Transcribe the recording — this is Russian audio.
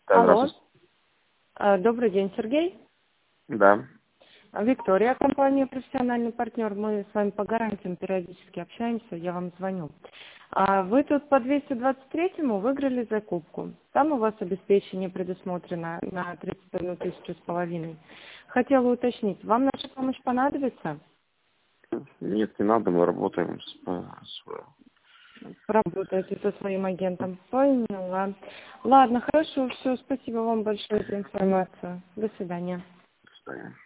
Да, Алло. здравствуйте. Добрый день, Сергей. Да. Виктория, компания «Профессиональный партнер». Мы с вами по гарантиям периодически общаемся, я вам звоню. Вы тут по 223-му выиграли закупку. Там у вас обеспечение предусмотрено на 31 тысячу с половиной. Хотела уточнить, вам наша помощь понадобится? Нет, не надо, мы работаем Работаете со своим агентом. Поняла. Ладно, хорошо, все, спасибо вам большое за информацию. До свидания. с